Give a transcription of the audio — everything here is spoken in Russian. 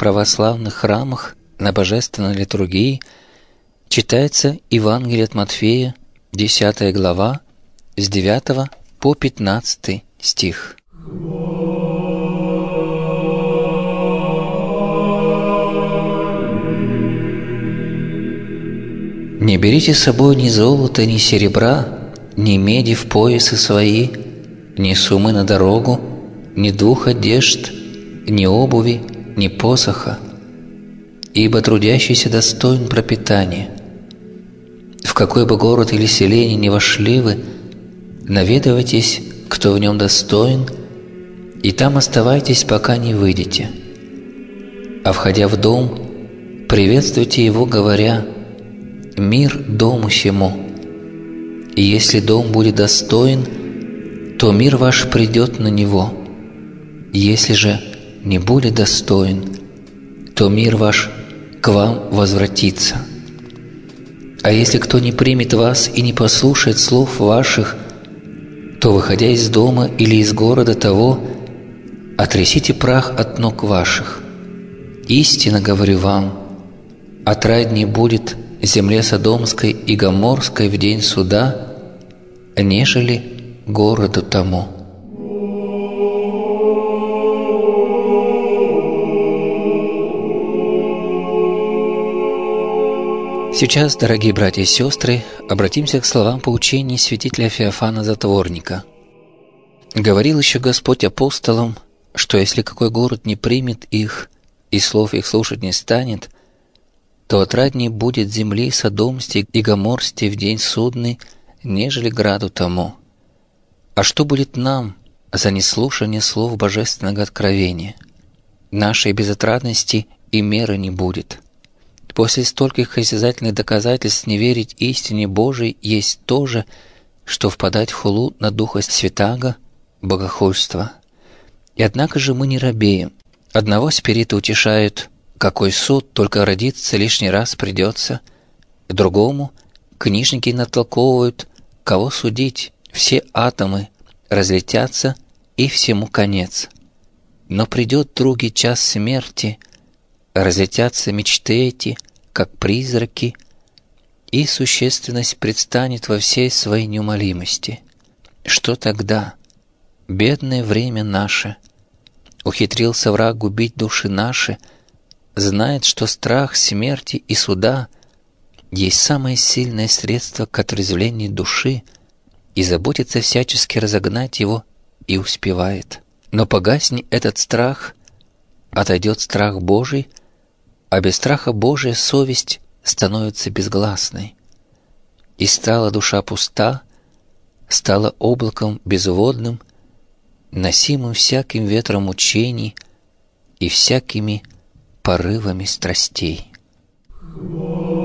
православных храмах на божественной литургии читается Евангелие от Матфея, 10 глава, с 9 по 15 стих. «Не берите с собой ни золота, ни серебра, ни меди в поясы свои, ни суммы на дорогу, ни 2 одежд, ни обуви, ни посоха, ибо трудящийся достоин пропитания. В какой бы город или селение ни вошли вы, наведывайтесь, кто в нем достоин, и там оставайтесь, пока не выйдете. А входя в дом, приветствуйте его, говоря: „Мир дому сему“. И если дом будет достоин, то мир ваш придет на него. Если же не будет достоин, то мир ваш к вам возвратится. А если кто не примет вас и не послушает слов ваших, то, выходя из дома или из города того, отрясите прах от ног ваших. Истинно говорю вам, отраднее будет земле Содомской и Гоморской в день суда, нежели городу тому». Сейчас, дорогие братья и сестры, обратимся к словам поучений святителя Феофана Затворника. «Говорил еще Господь апостолам, что если какой город не примет их и слов их слушать не станет, то отраднее будет земли Содомсти и Гоморсти в день судный, нежели граду тому. А что будет нам за неслушание слов божественного откровения? Нашей безотрадности и меры не будет. После стольких осязательных доказательств не верить истине Божией есть то же, что впадать в хулу на Духа Святаго, богохульство. И однако же мы не робеем. Одного спирита утешают, какой суд, только родиться лишний раз придется. Другому книжники натолковывают, кого судить, все атомы разлетятся и всему конец. Но придет другий час смерти, разлетятся мечты эти, как призраки, и существенность предстанет во всей своей неумолимости. Что тогда? Бедное время наше. Ухитрился враг губить души наши, знает, что страх смерти и суда есть самое сильное средство к отрезвлению души, и заботится всячески разогнать его и успевает. Но погаснет этот страх, отойдет страх Божий, а без страха Божия совесть становится безгласной. И стала душа пуста, стала облаком безводным, носимым всяким ветром учений и всякими порывами страстей.